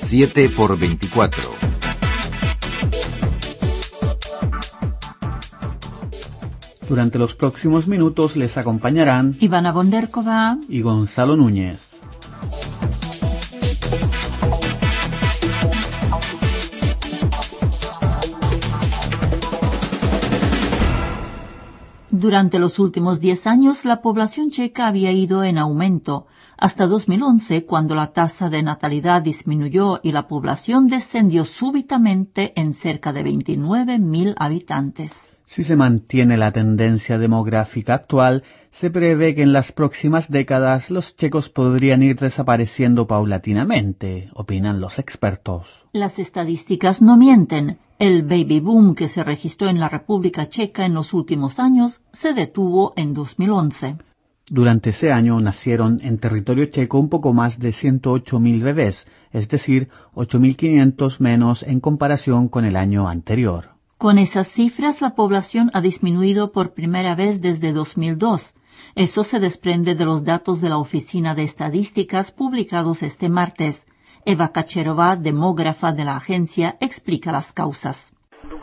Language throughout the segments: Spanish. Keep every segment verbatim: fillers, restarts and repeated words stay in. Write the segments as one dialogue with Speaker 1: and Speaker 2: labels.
Speaker 1: siete por veinticuatro.
Speaker 2: Durante los próximos minutos les acompañarán
Speaker 3: Ivana Bonderkova
Speaker 2: y Gonzalo Núñez.
Speaker 3: Durante los últimos diez años, la población checa había ido en aumento, hasta dos mil once, cuando la tasa de natalidad disminuyó y la población descendió súbitamente en cerca de veintinueve mil habitantes.
Speaker 2: Si se mantiene la tendencia demográfica actual, se prevé que en las próximas décadas los checos podrían ir desapareciendo paulatinamente, opinan los expertos.
Speaker 3: Las estadísticas no mienten. El baby boom que se registró en la República Checa en los últimos años se detuvo en dos mil once.
Speaker 2: Durante ese año nacieron en territorio checo un poco más de ciento ocho mil bebés, es decir, ocho mil quinientos menos en comparación con el año anterior.
Speaker 3: Con esas cifras, la población ha disminuido por primera vez desde dos mil dos. Eso se desprende de los datos de la Oficina de Estadísticas publicados este martes. Eva Kačerová, demógrafa de la agencia, explica las causas.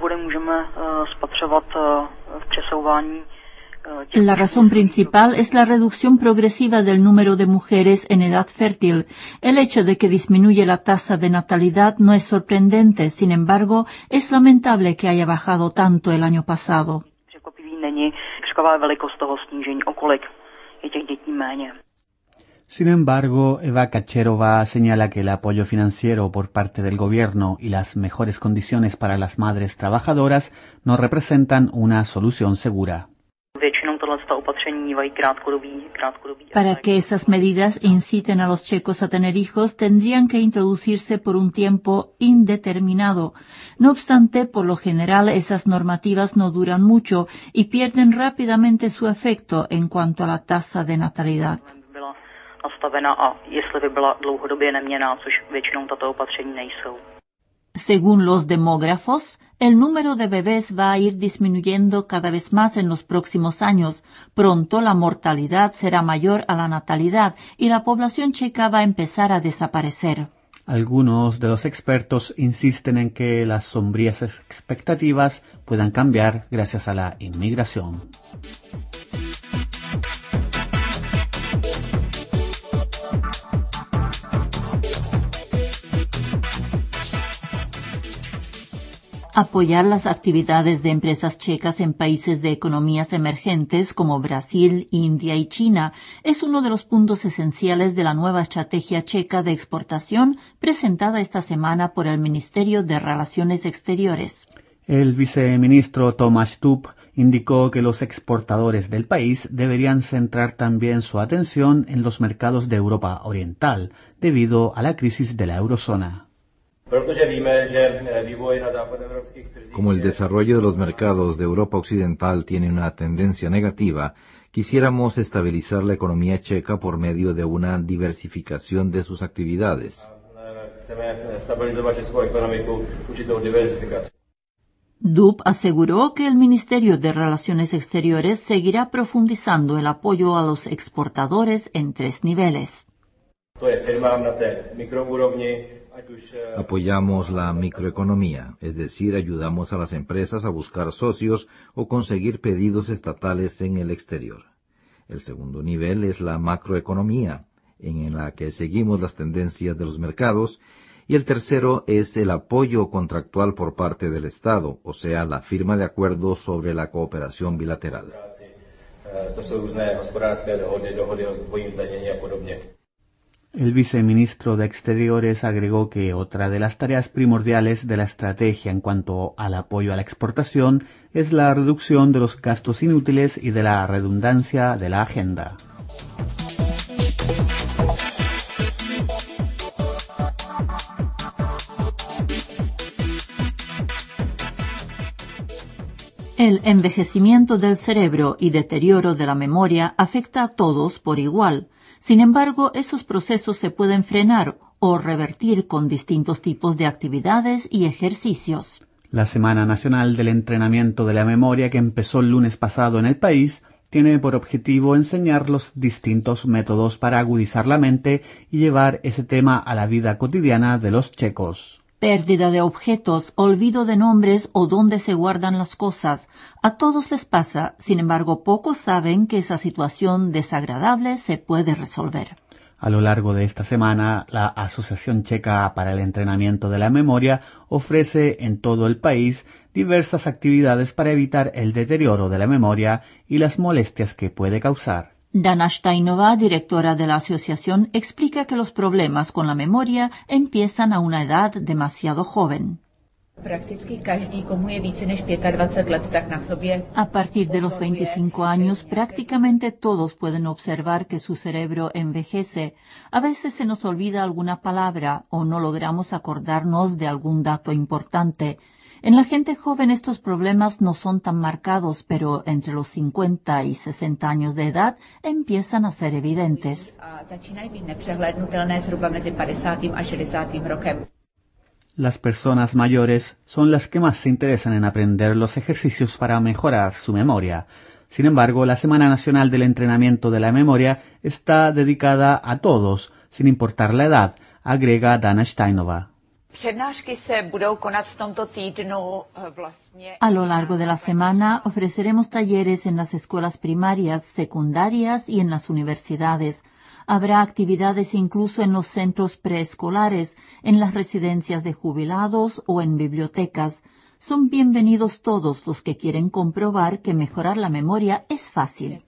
Speaker 3: La razón principal es la reducción progresiva del número de mujeres en edad fértil. El hecho de que disminuye la tasa de natalidad no es sorprendente, sin embargo, es lamentable que haya bajado tanto el año pasado.
Speaker 2: Sin embargo, Eva Kačerová señala que el apoyo financiero por parte del gobierno y las mejores condiciones para las madres trabajadoras no representan una solución segura.
Speaker 3: Para que esas medidas inciten a los checos a tener hijos, tendrían que introducirse por un tiempo indeterminado. No obstante, por lo general, esas normativas no duran mucho y pierden rápidamente su efecto en cuanto a la tasa de natalidad. Según los demógrafos, el número de bebés va a ir disminuyendo cada vez más en los próximos años. Pronto la mortalidad será mayor a la natalidad y la población checa va a empezar a desaparecer.
Speaker 2: Algunos de los expertos insisten en que las sombrías expectativas puedan cambiar gracias a la inmigración.
Speaker 3: Apoyar las actividades de empresas checas en países de economías emergentes como Brasil, India y China es uno de los puntos esenciales de la nueva estrategia checa de exportación presentada esta semana por el Ministerio de Relaciones Exteriores.
Speaker 2: El viceministro Tomáš Dub indicó que los exportadores del país deberían centrar también su atención en los mercados de Europa Oriental debido a la crisis de la eurozona.
Speaker 1: Como el desarrollo de los mercados de Europa Occidental tiene una tendencia negativa, quisiéramos estabilizar la economía checa por medio de una diversificación de sus actividades.
Speaker 3: Dub aseguró que el Ministerio de Relaciones Exteriores seguirá profundizando el apoyo a los exportadores en tres niveles.
Speaker 1: Apoyamos la microeconomía, es decir, ayudamos a las empresas a buscar socios o conseguir pedidos estatales en el exterior. El segundo nivel es la macroeconomía, en la que seguimos las tendencias de los mercados, y el tercero es el apoyo contractual por parte del Estado, o sea, la firma de acuerdos sobre la cooperación bilateral.
Speaker 2: El viceministro de Exteriores agregó que otra de las tareas primordiales de la estrategia en cuanto al apoyo a la exportación es la reducción de los gastos inútiles y de la redundancia de la agenda.
Speaker 3: El envejecimiento del cerebro y deterioro de la memoria afecta a todos por igual. Sin embargo, esos procesos se pueden frenar o revertir con distintos tipos de actividades y ejercicios.
Speaker 2: La Semana Nacional del Entrenamiento de la Memoria, que empezó el lunes pasado en el país, tiene por objetivo enseñar los distintos métodos para agudizar la mente y llevar ese tema a la vida cotidiana de los checos.
Speaker 3: Pérdida de objetos, olvido de nombres o dónde se guardan las cosas. A todos les pasa, sin embargo, pocos saben que esa situación desagradable se puede resolver.
Speaker 2: A lo largo de esta semana, la Asociación Checa para el Entrenamiento de la Memoria ofrece en todo el país diversas actividades para evitar el deterioro de la memoria y las molestias que puede causar.
Speaker 3: Dana Steinova, directora de la asociación, explica que los problemas con la memoria empiezan a una edad demasiado joven. A partir de los veinticinco años, prácticamente todos pueden observar que su cerebro envejece. A veces se nos olvida alguna palabra o no logramos acordarnos de algún dato importante. En la gente joven estos problemas no son tan marcados, pero entre los cincuenta y sesenta años de edad empiezan a ser evidentes.
Speaker 2: Las personas mayores son las que más se interesan en aprender los ejercicios para mejorar su memoria. Sin embargo, la Semana Nacional del Entrenamiento de la Memoria está dedicada a todos, sin importar la edad, agrega Dana Steinova.
Speaker 3: A lo largo de la semana ofreceremos talleres en las escuelas primarias, secundarias y en las universidades. Habrá actividades incluso en los centros preescolares, en las residencias de jubilados o en bibliotecas. Son bienvenidos todos los que quieren comprobar que mejorar la memoria es fácil.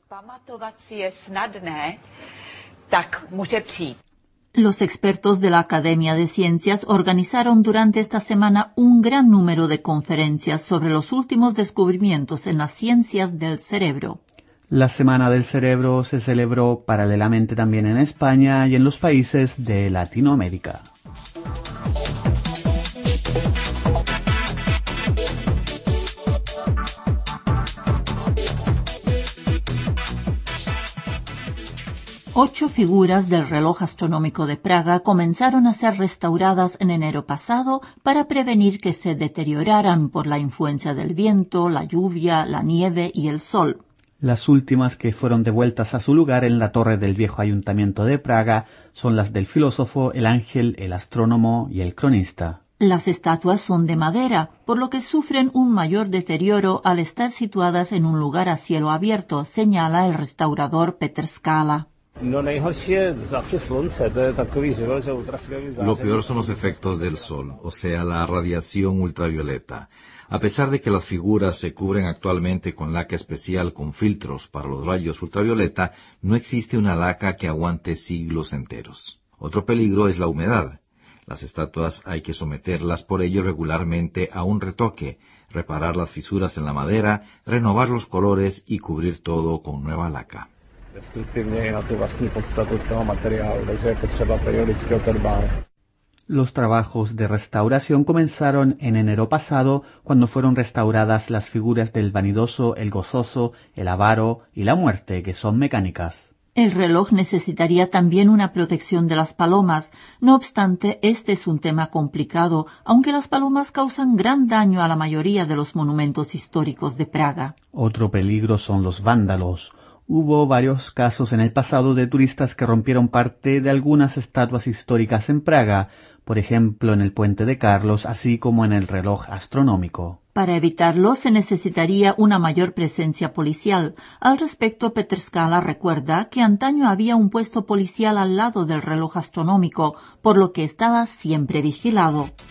Speaker 3: Los expertos de la Academia de Ciencias organizaron durante esta semana un gran número de conferencias sobre los últimos descubrimientos en las ciencias del cerebro.
Speaker 2: La Semana del Cerebro se celebró paralelamente también en España y en los países de Latinoamérica.
Speaker 3: Ocho figuras del reloj astronómico de Praga comenzaron a ser restauradas en enero pasado para prevenir que se deterioraran por la influencia del viento, la lluvia, la nieve y el sol.
Speaker 2: Las últimas que fueron devueltas a su lugar en la torre del viejo ayuntamiento de Praga son las del filósofo, el ángel, el astrónomo y el cronista.
Speaker 3: Las estatuas son de madera, por lo que sufren un mayor deterioro al estar situadas en un lugar a cielo abierto, señala el restaurador Petr Skala.
Speaker 1: Lo peor son los efectos del sol, o sea, la radiación ultravioleta. A pesar de que las figuras se cubren actualmente con laca especial con filtros para los rayos ultravioleta, no existe una laca que aguante siglos enteros. Otro peligro es la humedad. Las estatuas hay que someterlas por ello regularmente a un retoque, reparar las fisuras en la madera, renovar los colores y cubrir todo con nueva laca.
Speaker 2: Los trabajos de restauración comenzaron en enero pasado, cuando fueron restauradas las figuras del vanidoso, el gozoso, el avaro y la muerte, que son mecánicas.
Speaker 3: El reloj necesitaría también una protección de las palomas. No obstante, este es un tema complicado, aunque las palomas causan gran daño a la mayoría de los monumentos históricos de Praga.
Speaker 2: Otro peligro son los vándalos. Hubo varios casos en el pasado de turistas que rompieron parte de algunas estatuas históricas en Praga, por ejemplo en el Puente de Carlos, así como en el reloj astronómico.
Speaker 3: Para evitarlo se necesitaría una mayor presencia policial. Al respecto, Petr Skala recuerda que antaño había un puesto policial al lado del reloj astronómico, por lo que estaba siempre vigilado.